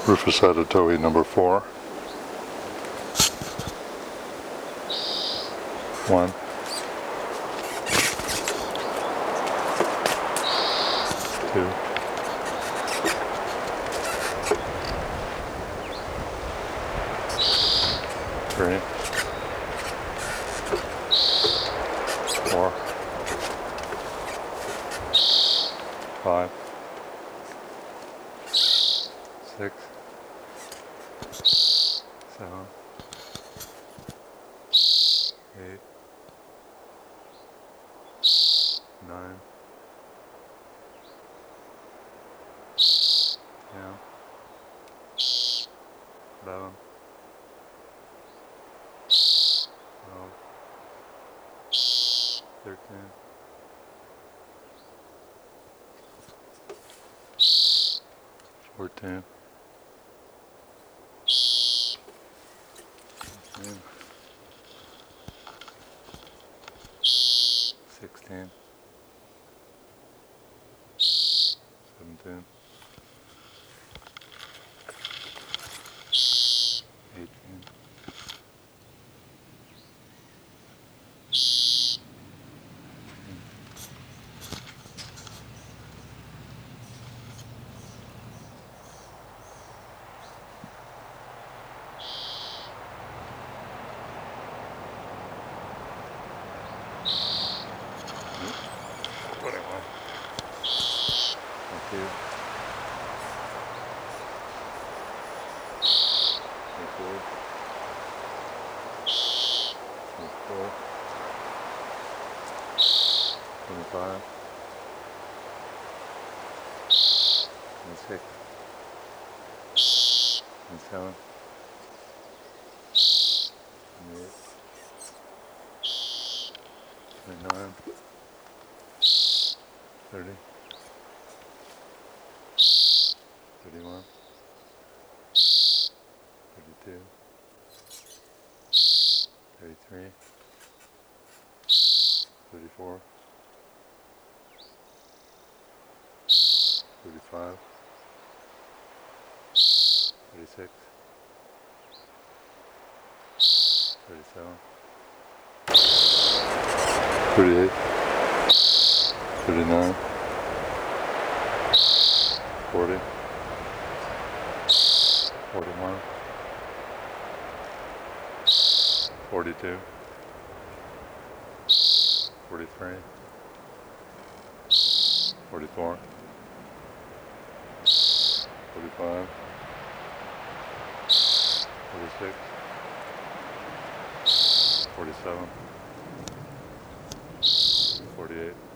Rufusetta Towhee number 4. 1, 2, 3, 4, 5, 6, 7, 8, 9, 10, 11, 12, 13, 14, 15, 16, 17, 18, 21, 22, 23, 24, 25, 26, 27, 28, 29, 30, 31, 32, 33, 34, 35, 36, 37, 38, 39, 40, 41, 42, 43, 44, 45, 46, 47, 48,